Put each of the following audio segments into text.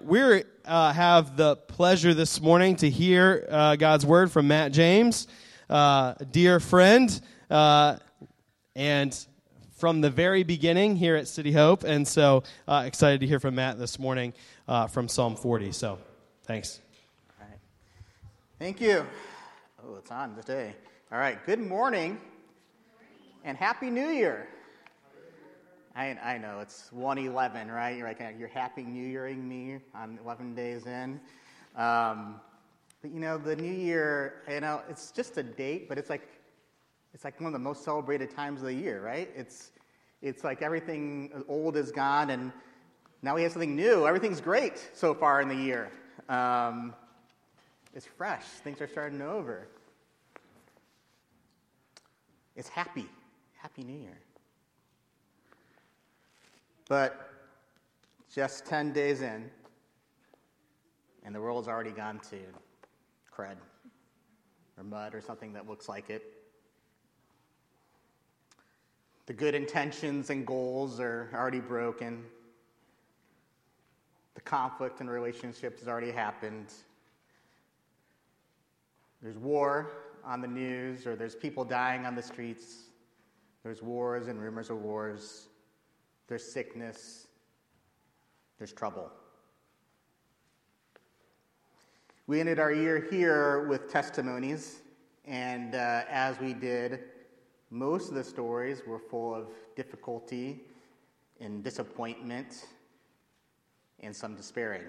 we have the pleasure this morning to hear God's word from Matt James, a dear friend, and from the very beginning here at City Hope. And so excited to hear from Matt this morning from Psalm 40. So thanks. All right. Thank you. Oh, it's on today. All right. Good morning and Happy New Year. I know, it's 1/11, right? You're Happy New Yearing me on 11 days in. But, the New Year, it's just a date, but it's like one of the most celebrated times of the year, right? It's like everything old is gone, and now we have something new. Everything's great so far in the year. It's fresh. Things are starting over. It's happy. Happy New Year. But just 10 days in, and the world's already gone to crud or mud or something that looks like it. The good intentions and goals are already broken. The conflict in relationships has already happened. There's war on the news, or there's people dying on the streets. There's wars and rumors of wars. There's sickness. There's trouble. We ended our year here with testimonies, and as we did, most of the stories were full of difficulty and disappointment and some despairing.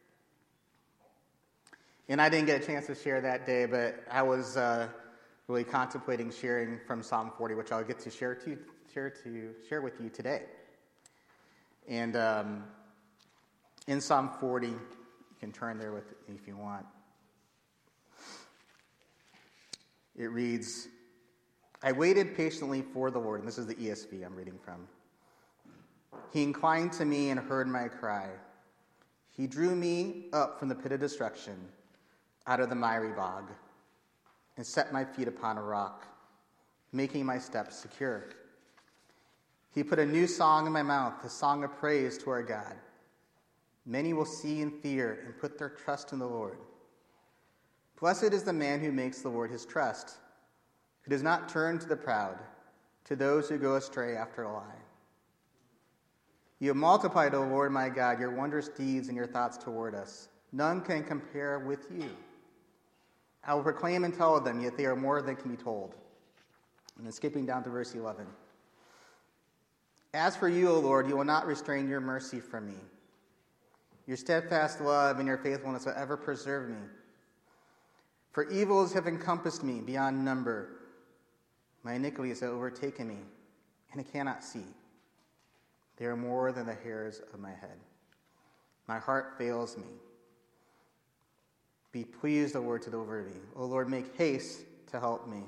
And I didn't get a chance to share that day, but I was really contemplating sharing from Psalm 40, which I'll get to share with you today. And in Psalm 40, you can turn there with me if you want. It reads, I waited patiently for the Lord, and this is the ESV I'm reading from. He inclined to me and heard my cry. He drew me up from the pit of destruction, out of the miry bog, and set my feet upon a rock, making my steps secure. He put a new song in my mouth, a song of praise to our God. Many will see and fear and put their trust in the Lord. Blessed is the man who makes the Lord his trust, who does not turn to the proud, to those who go astray after a lie. You have multiplied, O Lord my God, your wondrous deeds and your thoughts toward us. None can compare with you. I will proclaim and tell them, yet they are more than can be told. And then skipping down to verse 11. As for you, O Lord, you will not restrain your mercy from me. Your steadfast love and your faithfulness will ever preserve me. For evils have encompassed me beyond number. My iniquities have overtaken me, and I cannot see. They are more than the hairs of my head. My heart fails me. Be pleased, O Lord, to deliver me. O Lord, make haste to help me.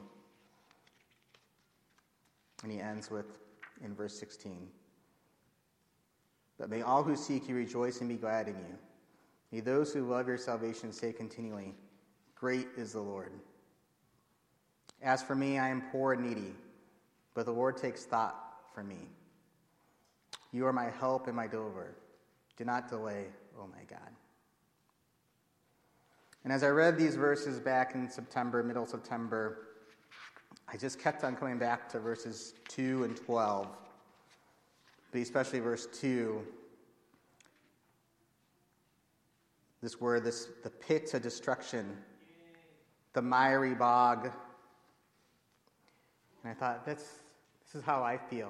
And he ends with, in verse 16, but may all who seek you rejoice and be glad in you. May those who love your salvation say continually, great is the Lord. As for me, I am poor and needy, but the Lord takes thought for me. You are my help and my deliverer. Do not delay, O my God. And as I read these verses back in September, middle September, I just kept on coming back to verses 2 and 12, but especially verse 2. This word, the pit of destruction, the miry bog. And I thought, this is how I feel.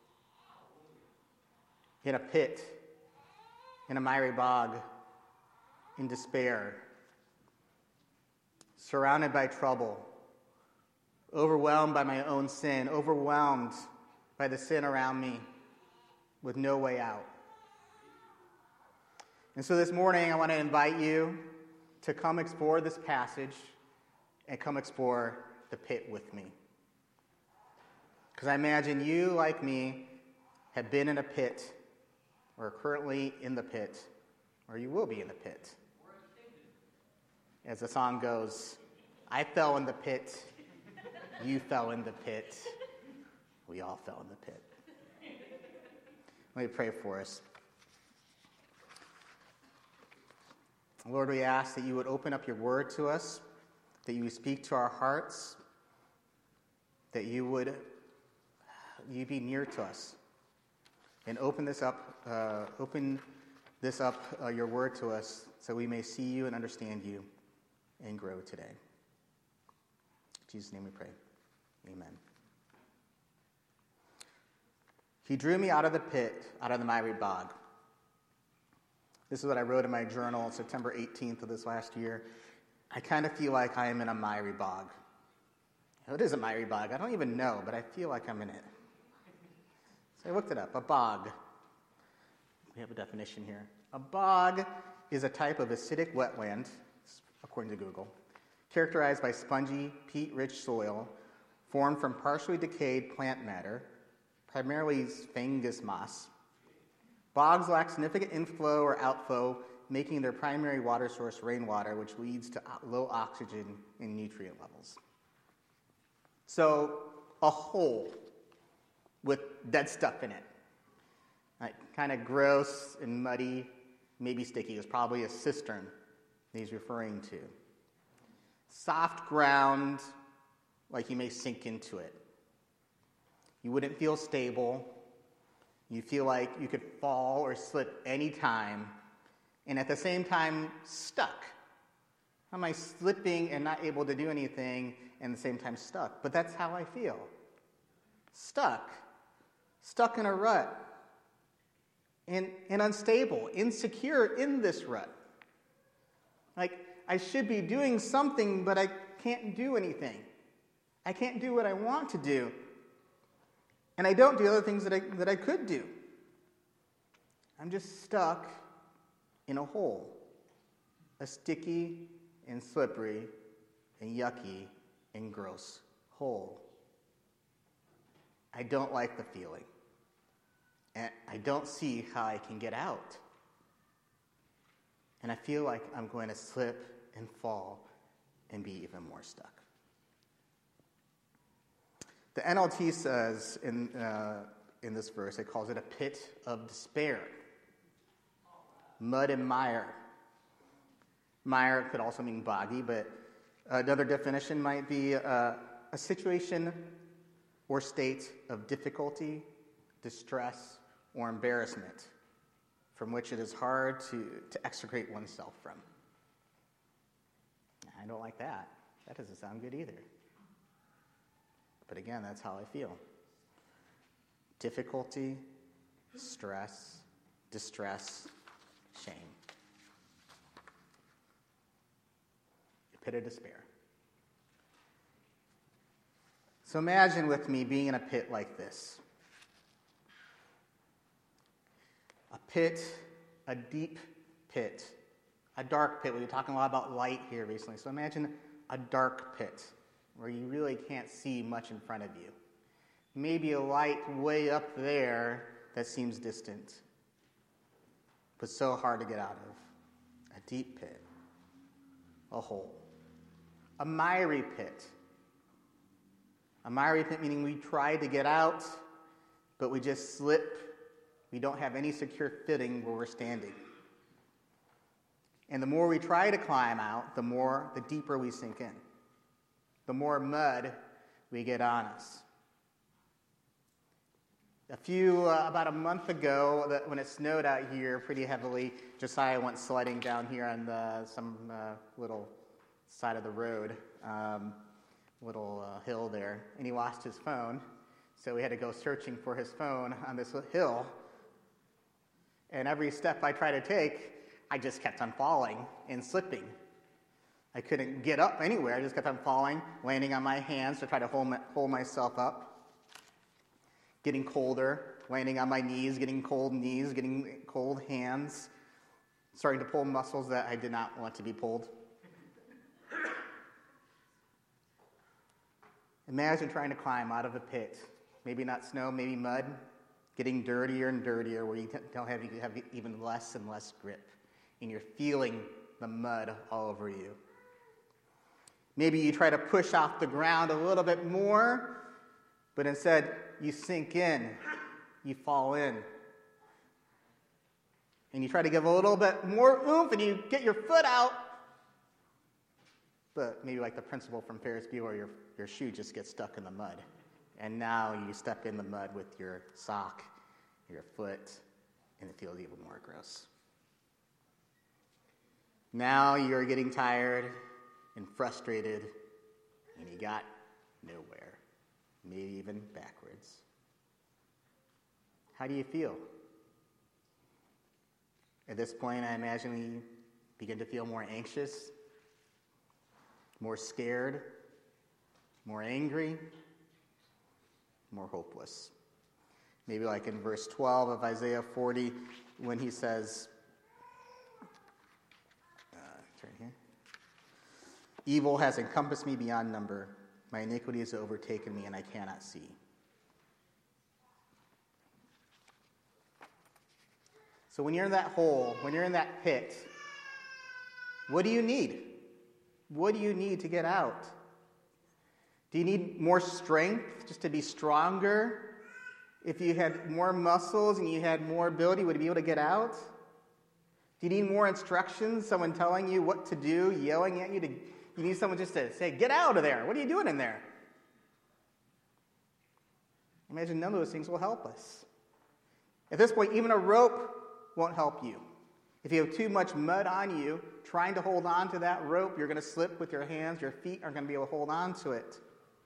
In a pit, in a miry bog, in despair, surrounded by trouble, overwhelmed by my own sin, overwhelmed by the sin around me, with no way out. And so this morning, I want to invite you to come explore this passage and come explore the pit with me. Because I imagine you, like me, have been in a pit, or are currently in the pit, or you will be in the pit. As the song goes, I fell in the pit, you fell in the pit, we all fell in the pit. Let me pray for us. Lord, we ask that you would open up your word to us, that you would speak to our hearts, that you be near to us, and open this up, your word to us, so we may see you and understand you and grow today. In Jesus' name we pray. Amen. He drew me out of the pit, out of the miry bog. This is what I wrote in my journal on September 18th of this last year. I kind of feel like I am in a miry bog. What is a miry bog? I don't even know, but I feel like I'm in it. So I looked it up. A bog. We have a definition here. A bog is a type of acidic wetland, according to Google, characterized by spongy, peat-rich soil formed from partially decayed plant matter, primarily fungus moss. Bogs lack significant inflow or outflow, making their primary water source rainwater, which leads to low oxygen and nutrient levels. So, a hole with dead stuff in it. Kind of gross and muddy, maybe sticky. It's probably a cistern that he's referring to. Soft ground, like you may sink into it. You wouldn't feel stable. You feel like you could fall or slip any time, and at the same time, stuck. How am I slipping and not able to do anything, and at the same time stuck? But that's how I feel. Stuck in a rut, and unstable, insecure in this rut. Like, I should be doing something, but I can't do anything. I can't do what I want to do. And I don't do other things that I could do. I'm just stuck in a hole. A sticky and slippery and yucky and gross hole. I don't like the feeling. And I don't see how I can get out. And I feel like I'm going to slip and fall and be even more stuck. The NLT says in this verse, it calls it a pit of despair. Mud and mire. Mire could also mean boggy, but another definition might be a situation or state of difficulty, distress, or embarrassment from which it is hard to extricate oneself from. I don't like that. That doesn't sound good either. But again, that's how I feel. Difficulty, stress, distress, shame. A pit of despair. So imagine with me being in a pit like this. A pit, a deep pit, a dark pit. We've been talking a lot about light here recently. So imagine a dark pit where you really can't see much in front of you. Maybe a light way up there that seems distant, but so hard to get out of. A deep pit, a hole, a miry pit. A miry pit meaning we try to get out, but we just slip. We don't have any secure footing where we're standing. And the more we try to climb out, the deeper we sink in. The more mud we get on us. About a month ago, when it snowed out here pretty heavily, Josiah went sledding down here on some little side of the road, little hill there, and he lost his phone. So we had to go searching for his phone on this hill. And every step I tried to take, I just kept on falling and slipping. I couldn't get up anywhere. I just kept on falling, landing on my hands to try to hold myself up. Getting colder, landing on my knees, getting cold hands, starting to pull muscles that I did not want to be pulled. Imagine trying to climb out of a pit, maybe not snow, maybe mud, getting dirtier and dirtier where you have even less and less grip, and you're feeling the mud all over you. Maybe you try to push off the ground a little bit more, but instead you sink in, you fall in, and you try to give a little bit more oomph, and you get your foot out, but maybe like the principal from Ferris Bueller, your shoe just gets stuck in the mud. And now you step in the mud with your sock, your foot, and it feels even more gross. Now you're getting tired and frustrated, and you got nowhere, maybe even backwards. How do you feel? At this point, I imagine we begin to feel more anxious, more scared, more angry, more hopeless. Maybe like in verse 12 of Isaiah 40, when he says, turn here, evil has encompassed me beyond number. My iniquity has overtaken me, and I cannot see. So when you're in that hole, when you're in that pit, what do you need? What do you need to get out? Do you need more strength just to be stronger? If you had more muscles and you had more ability, would you be able to get out? Do you need more instructions? Someone telling you what to do, yelling at you? You need someone just to say, get out of there. What are you doing in there? Imagine none of those things will help us. At this point, even a rope won't help you. If you have too much mud on you, trying to hold on to that rope, you're going to slip with your hands. Your feet aren't going to be able to hold on to it.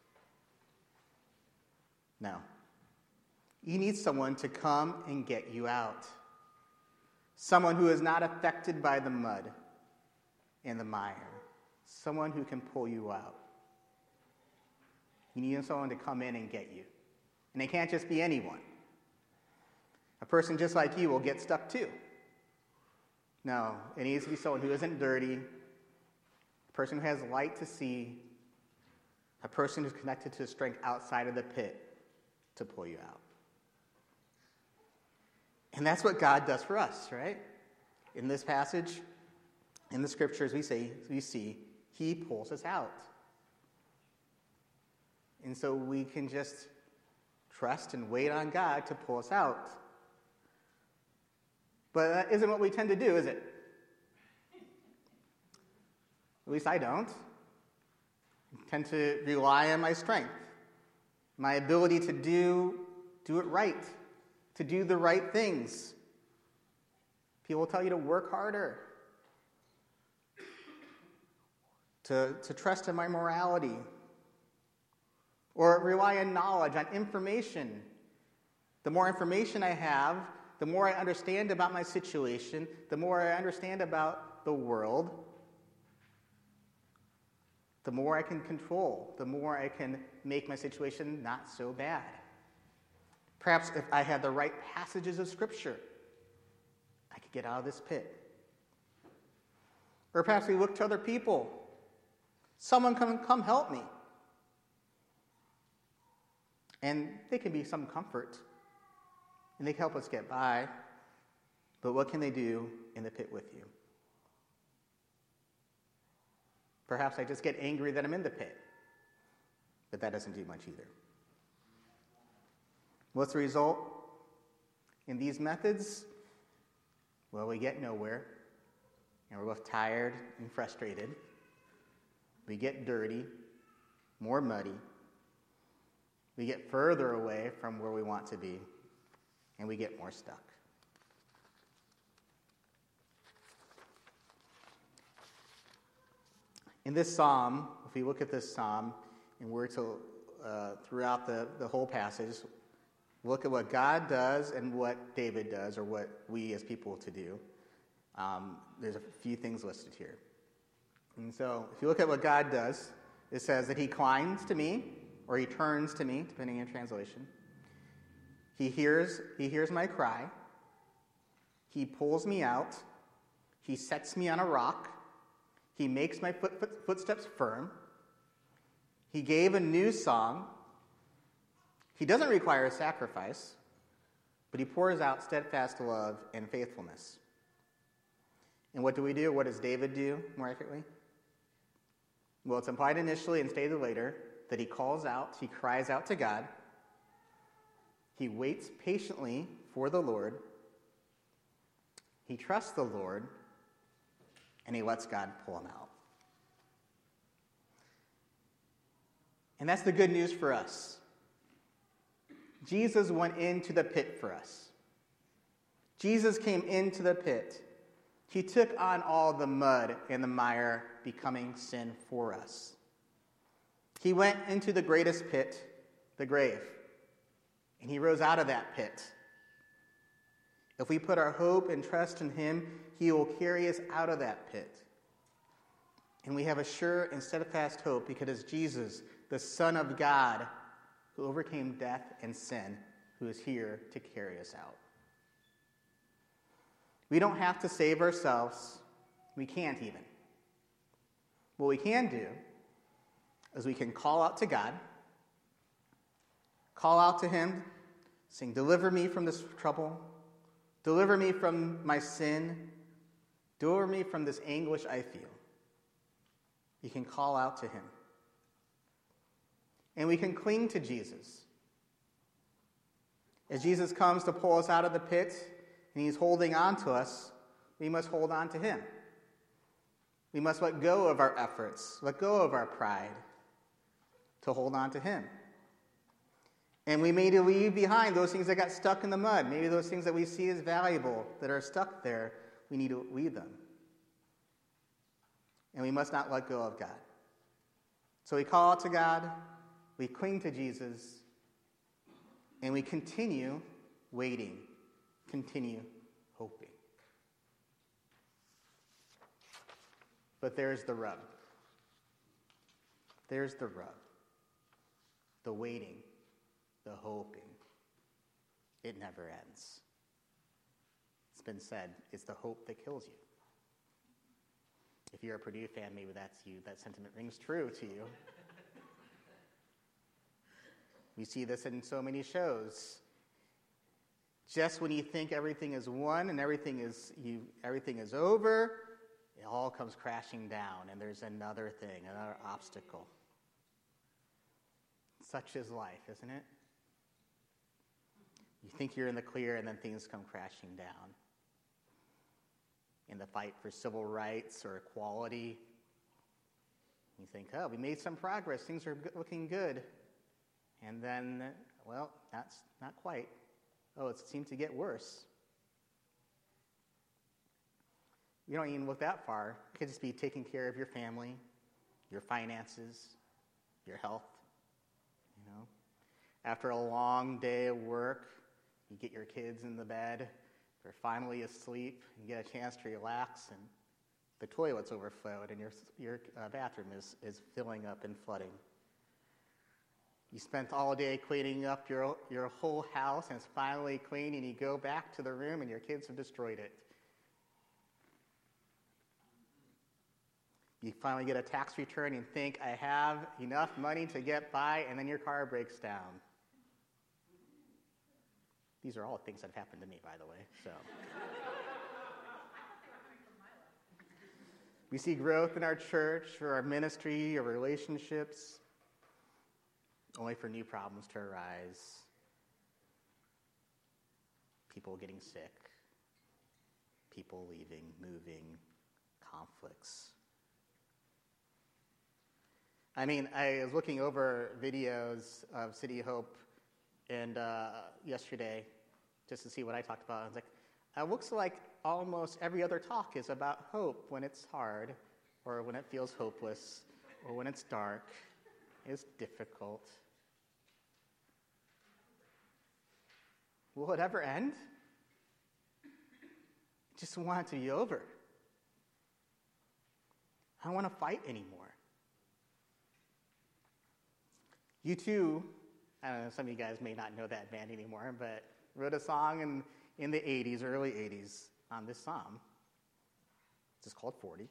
No. You need someone to come and get you out. Someone who is not affected by the mud and the mire. Someone who can pull you out. You need someone to come in and get you. And it can't just be anyone. A person just like you will get stuck too. No, it needs to be someone who isn't dirty, a person who has light to see, a person who's connected to strength outside of the pit to pull you out. And that's what God does for us, right? In this passage, in the scriptures, we see he pulls us out. And so we can just trust and wait on God to pull us out. But that isn't what we tend to do, is it? At least I don't. I tend to rely on my strength, my ability to do it right, to do the right things. People tell you to work harder, to trust in my morality, or rely on knowledge, on information. The more information I have, the more I understand about my situation, the more I understand about the world, the more I can control, the more I can make my situation not so bad. Perhaps if I had the right passages of Scripture, I could get out of this pit. Or perhaps we look to other people. Someone come help me. And they can be some comfort. And they can help us get by. But what can they do in the pit with you? Perhaps I just get angry that I'm in the pit. But that doesn't do much either. What's the result in these methods? Well, we get nowhere. And we're both tired and frustrated. We get dirty, more muddy. We get further away from where we want to be. And we get more stuck. In this psalm, if we look at this psalm, and we're to, throughout the whole passage, look at what God does and what David does, or what we as people to do. There's a few things listed here. And so, if you look at what God does, it says that he inclines to me, or he turns to me, depending on translation. He hears my cry. He pulls me out. He sets me on a rock. He makes my footsteps firm. He gave a new song. He doesn't require a sacrifice, but he pours out steadfast love and faithfulness. And what do we do? What does David do more accurately? Well, it's implied initially and stated later that he calls out, he cries out to God. He waits patiently for the Lord. He trusts the Lord, and he lets God pull him out. And that's the good news for us. Jesus went into the pit for us. Jesus came into the pit. He took on all the mud and the mire, becoming sin for us. He went into the greatest pit, the grave, and he rose out of that pit. If we put our hope and trust in him, he will carry us out of that pit. And we have a sure and steadfast hope because it's Jesus, the Son of God, who overcame death and sin, who is here to carry us out. We don't have to save ourselves. We can't even. What we can do is we can call out to God, call out to him, sing, "Deliver me from this trouble. Deliver me from my sin. Deliver me from this anguish I feel." You can call out to him. And we can cling to Jesus. As Jesus comes to pull us out of the pit, and he's holding on to us, we must hold on to him. We must let go of our efforts, let go of our pride, to hold on to him. And we may leave behind those things that got stuck in the mud, maybe those things that we see as valuable that are stuck there. We need to leave them. And we must not let go of God. So we call out to God, we cling to Jesus, and we continue waiting, continue hoping. But there's the rub. There's the rub. The waiting, the hoping. It never ends. It's been said, it's the hope that kills you. If you're a Purdue fan, maybe that's you. That sentiment rings true to you. We see this in so many shows. Just when you think everything is won and everything is over, it all comes crashing down, and there's another thing, another obstacle. Such is life, isn't it? You think you're in the clear, and then things come crashing down. In the fight for civil rights or equality, you think, oh, we made some progress, things are looking good. And then, well, that's not quite. Oh, it seemed to get worse. You don't even look that far. It could just be taking care of your family, your finances, your health. You know, after a long day of work, you get your kids in the bed. They're finally asleep. You get a chance to relax, and the toilet's overflowed, and your bathroom is filling up and flooding. You spent all day cleaning up your whole house, and it's finally clean, and you go back to the room, and your kids have destroyed it. You finally get a tax return and think, I have enough money to get by, and then your car breaks down. These are all things that have happened to me, by the way. So, we see growth in our church, or our ministry, or relationships, only for new problems to arise. People getting sick, people leaving, moving, conflicts. I mean, I was looking over videos of City Hope and yesterday, just to see what I talked about. I was like, it looks like almost every other talk is about hope when it's hard, or when it feels hopeless, or when it's dark, it's difficult. Will it ever end? I just want it to be over. I don't want to fight anymore. U2, I don't know, some of you guys may not know that band anymore, but wrote a song in the 80s, early 80s, on this psalm. It's just called 40.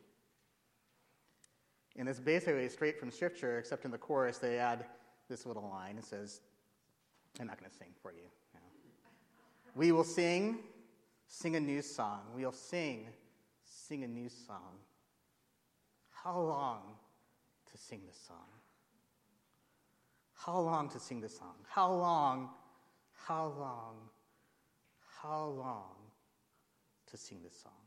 And it's basically straight from Scripture, except in the chorus they add this little line. It says, I'm not going to sing for you. No. We will sing a new song. We will sing a new song. How long to sing this song? How long to sing this song? How long to sing this song.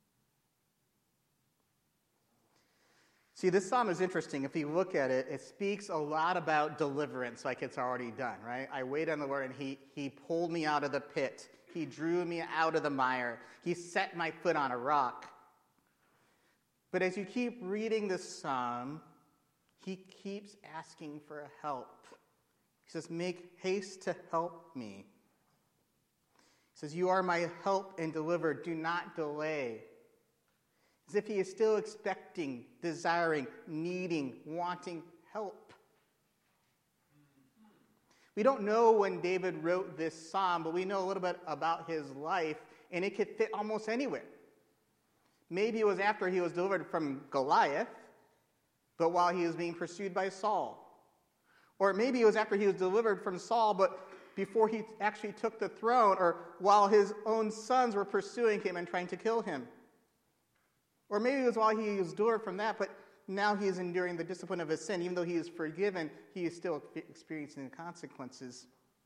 See, this psalm is interesting. If you look at it, it speaks a lot about deliverance, like it's already done, right? I waited on the Lord, and he pulled me out of the pit. He drew me out of the mire. He set my foot on a rock. But as you keep reading this psalm, he keeps asking for help. He says, make haste to help me. He says, you are my help and deliverer. Do not delay. As if he is still expecting, desiring, needing, wanting help. We don't know when David wrote this psalm, but we know a little bit about his life, and it could fit almost anywhere. Maybe it was after he was delivered from Goliath, but while he was being pursued by Saul. Or maybe it was after he was delivered from Saul, but before he actually took the throne, or while his own sons were pursuing him and trying to kill him. Or maybe it was while he was delivered from that, but now he is enduring the discipline of his sin. Even though he is forgiven, he is still experiencing the consequences.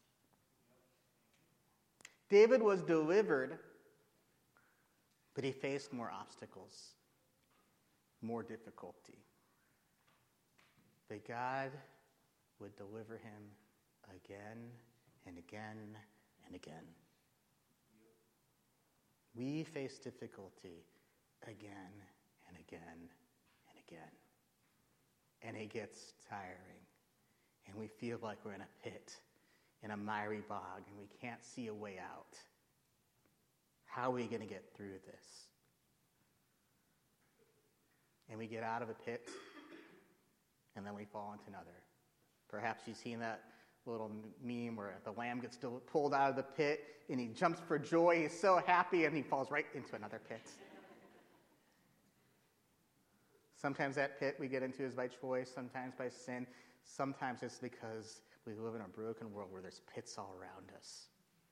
David was delivered, but he faced more obstacles, more difficulty. But God would deliver him again and again and again. We face difficulty again and again and again. And it gets tiring. And we feel like we're in a pit, in a miry bog, and we can't see a way out. How are we going to get through this? And we get out of a pit, and then we fall into another. Perhaps you've seen that little meme where the lamb gets pulled out of the pit, and he jumps for joy. He's so happy, and he falls right into another pit. Sometimes that pit we get into is by choice, sometimes by sin. Sometimes it's because we live in a broken world where there's pits all around us.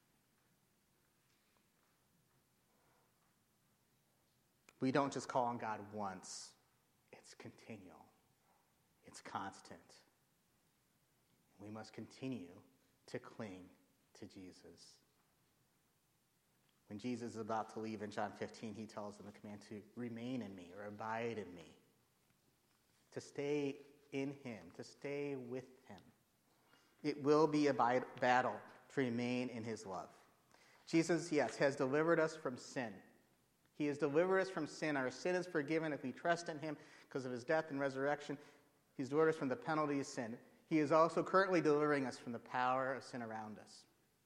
We don't just call on God once. It's continual. It's constant. We must continue to cling to Jesus. When Jesus is about to leave in John 15, he tells them the command to remain in me or abide in me. To stay in him, to stay with him. It will be a battle to remain in his love. Jesus, yes, has delivered us from sin. He has delivered us from sin. Our sin is forgiven if we trust in him because of his death and resurrection. He's delivered us from the penalty of sin. He is also currently delivering us from the power of sin around us.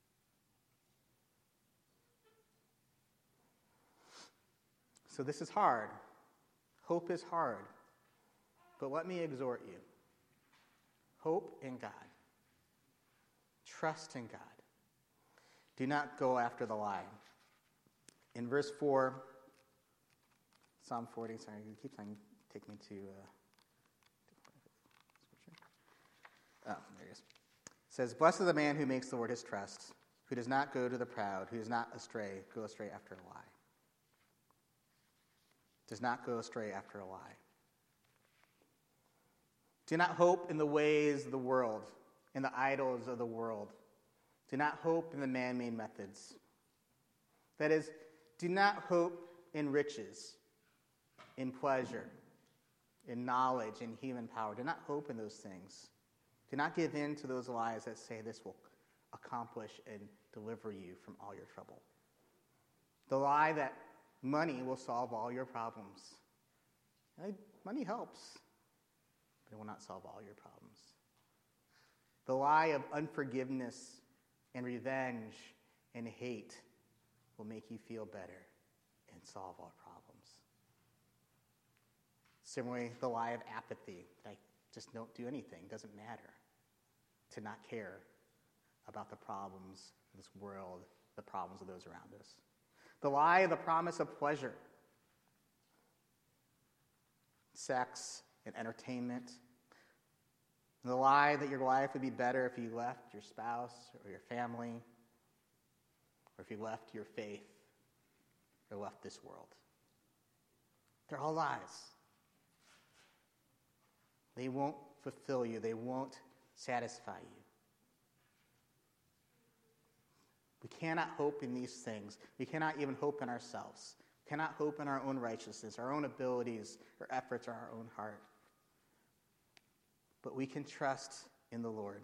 So this is hard. Hope is hard. But let me exhort you. Hope in God. Trust in God. Do not go after the lie. In verse 4, Psalm 40, sorry, you keep trying to take me to... there it is. It says, blessed is the man who makes the Lord his trust, who does not go to the proud, who does not go astray after a lie. Does not go astray after a lie. Do not hope in the ways of the world, in the idols of the world. Do not hope in the man-made methods. That is, do not hope in riches, in pleasure, in knowledge, in human power. Do not hope in those things. Do not give in to those lies that say this will accomplish and deliver you from all your trouble. The lie that money will solve all your problems. Money helps, but it will not solve all your problems. The lie of unforgiveness and revenge and hate will make you feel better and solve all problems. Similarly, the lie of apathy, like just don't do anything, doesn't matter, to not care about the problems of this world, the problems of those around us. The lie of the promise of pleasure, sex and entertainment. The lie that your life would be better if you left your spouse or your family, or if you left your faith or left this world. They're all lies. They won't fulfill you. They won't satisfy you. We cannot hope in these things. We cannot even hope in ourselves. We cannot hope in our own righteousness, our own abilities, our efforts, or our own heart. But we can trust in the Lord.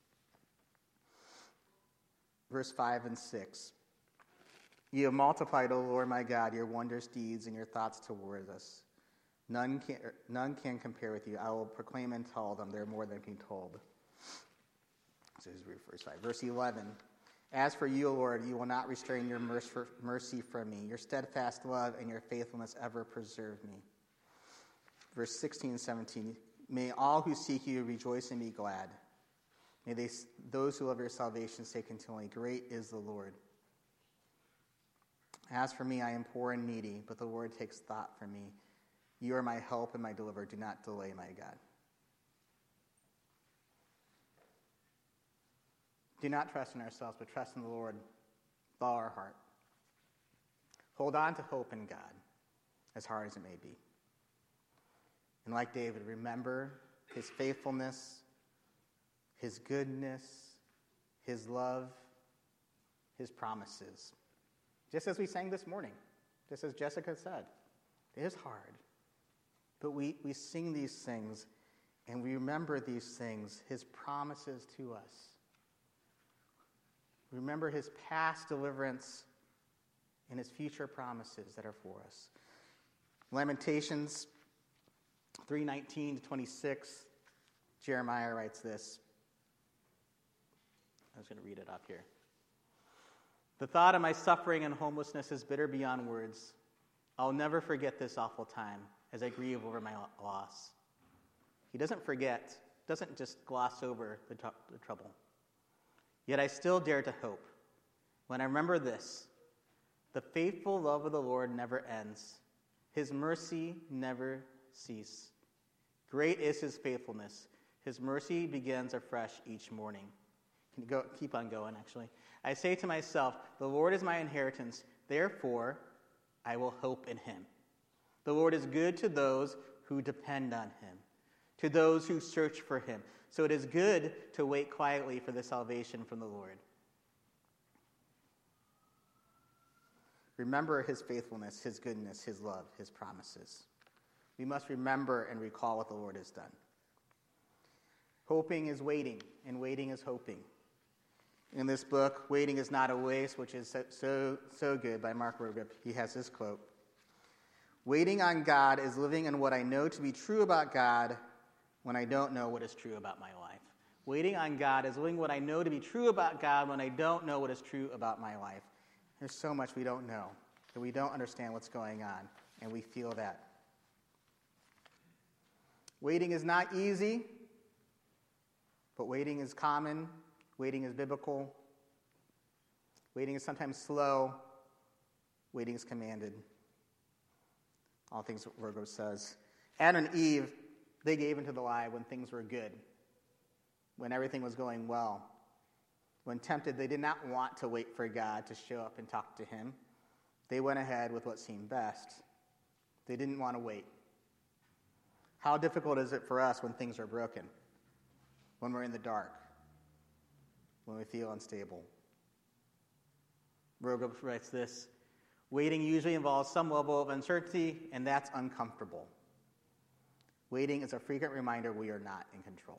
Verse 5 and 6. You have multiplied, O Lord my God, your wondrous deeds and your thoughts towards us. None can compare with you. I will proclaim and tell them. They're more than being told. So this is verse 5. Verse 11. As for you, O Lord, you will not restrain your mercy from me. Your steadfast love and your faithfulness ever preserve me. Verse 16 and 17. May all who seek you rejoice and be glad. May those who love your salvation say continually, great is the Lord. As for me, I am poor and needy, but the Lord takes thought for me. You are my help and my deliverer. Do not delay, my God. Do not trust in ourselves, but trust in the Lord with all our heart. Hold on to hope in God, as hard as it may be. And like David, remember his faithfulness, his goodness, his love, his promises. Just as we sang this morning, just as Jessica said, it is hard. But we sing these things and we remember these things, his promises to us. Remember his past deliverance and his future promises that are for us. Lamentations 3:19 to 26, Jeremiah writes this. I was going to read it up here. The thought of my suffering and homelessness is bitter beyond words. I'll never forget this awful time as I grieve over my loss. He doesn't forget, doesn't just gloss over the trouble. Yet I still dare to hope. When I remember this, the faithful love of the Lord never ends. His mercy never ceases. Great is his faithfulness. His mercy begins afresh each morning. Can you keep on going, actually? I say to myself, the Lord is my inheritance, therefore I will hope in him. The Lord is good to those who depend on him, to those who search for him. So it is good to wait quietly for the salvation from the Lord. Remember his faithfulness, his goodness, his love, his promises. We must remember and recall what the Lord has done. Hoping is waiting, and waiting is hoping. In this book, Waiting is Not a Waste, which is so good, by Mark Rogoff, he has this quote. Waiting on God is living in what I know to be true about God when I don't know what is true about my life. Waiting on God is living what I know to be true about God when I don't know what is true about my life. There's so much we don't know, that we don't understand what's going on, and we feel that. Waiting is not easy, but waiting is common. Waiting is biblical. Waiting is sometimes slow. Waiting is commanded. All things Virgo says. Adam and Eve, they gave into the lie when things were good, when everything was going well. When tempted, they did not want to wait for God to show up and talk to him. They went ahead with what seemed best. They didn't want to wait. How difficult is it for us when things are broken, when we're in the dark, when we feel unstable? Rogoff writes this, waiting usually involves some level of uncertainty, and that's uncomfortable. Waiting is a frequent reminder we are not in control.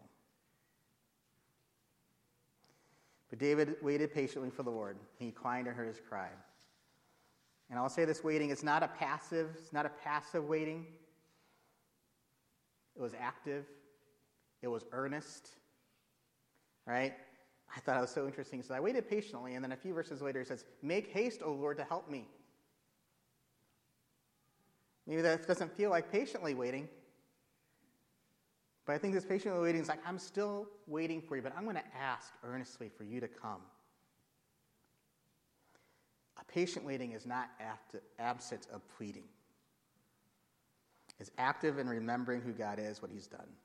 But David waited patiently for the Lord. He inclined and heard his cry. And I'll say this waiting is not a passive waiting. It was active. It was earnest. Right? I thought it was so interesting. So I waited patiently, and then a few verses later it says, make haste, O Lord, to help me. Maybe that doesn't feel like patiently waiting. But I think this patiently waiting is like, I'm still waiting for you, but I'm going to ask earnestly for you to come. A patient waiting is not absent of pleading. It's active in remembering who God is, what he's done.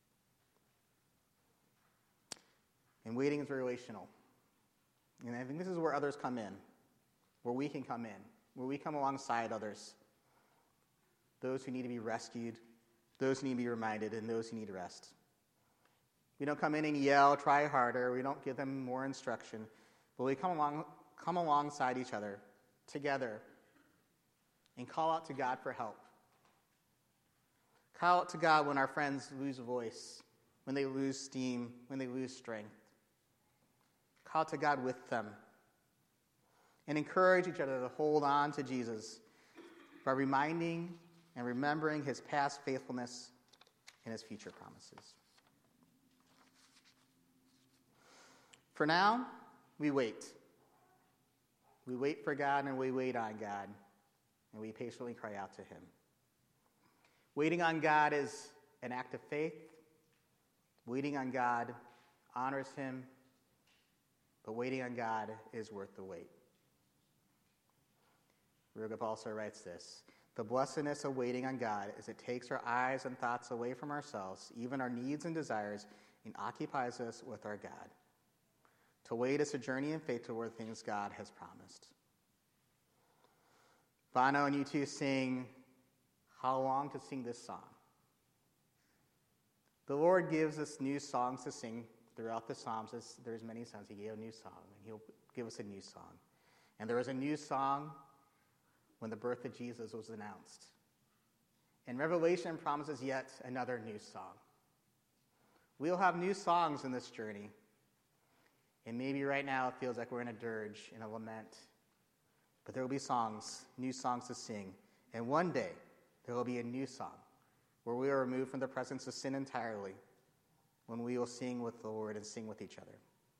And waiting is relational. And I think this is where others come in, where we can come in, where we come alongside others. Those who need to be rescued, those who need to be reminded, and those who need rest. We don't come in and yell, try harder. We don't give them more instruction. But we come come alongside each other together and call out to God for help. Call out to God when our friends lose voice, when they lose steam, when they lose strength. Call out to God with them. And encourage each other to hold on to Jesus by reminding and remembering his past faithfulness and his future promises. For now, we wait. We wait for God and we wait on God, and we patiently cry out to him. Waiting on God is an act of faith. Waiting on God honors him, but waiting on God is worth the wait. Ruga also writes this: the blessedness of waiting on God is it takes our eyes and thoughts away from ourselves, even our needs and desires, and occupies us with our God. To wait is a journey in faith toward things God has promised. Bono and U2 sing How Long to Sing This Song. The Lord gives us new songs to sing throughout the Psalms. There's many songs. He gave a new song, and he'll give us a new song. And there was a new song when the birth of Jesus was announced. And Revelation promises yet another new song. We'll have new songs in this journey. And maybe right now it feels like we're in a dirge, in a lament. But there will be songs, new songs to sing. And one day, there will be a new song where we are removed from the presence of sin entirely, when we will sing with the Lord and sing with each other.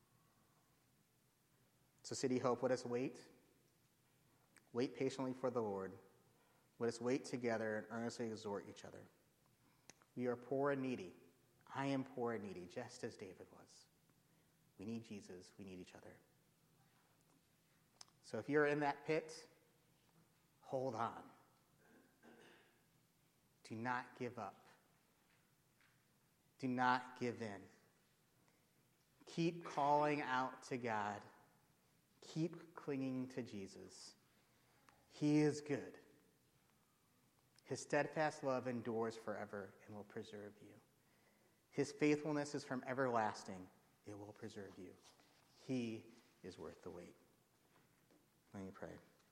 So City Hope, let us wait. Wait patiently for the Lord. Let us wait together and earnestly exhort each other. We are poor and needy. I am poor and needy, just as David was. We need Jesus. We need each other. So if you're in that pit, hold on. Do not give up. Do not give in. Keep calling out to God. Keep clinging to Jesus. He is good. His steadfast love endures forever and will preserve you. His faithfulness is from everlasting. It will preserve you. He is worth the wait. Let me pray.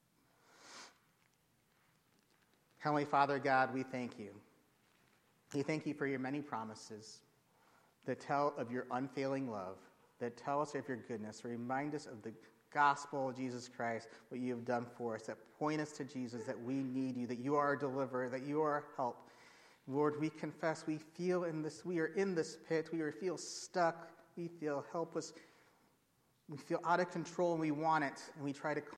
Heavenly Father God, we thank you. We thank you for your many promises that tell of your unfailing love, that tell us of your goodness, remind us of the gospel of Jesus Christ, what you have done for us, that point us to Jesus, that we need you, that you are our deliverer, that you are our help. Lord, we confess we are in this pit, we feel stuck, we feel helpless, we feel out of control, and we want it, and we try to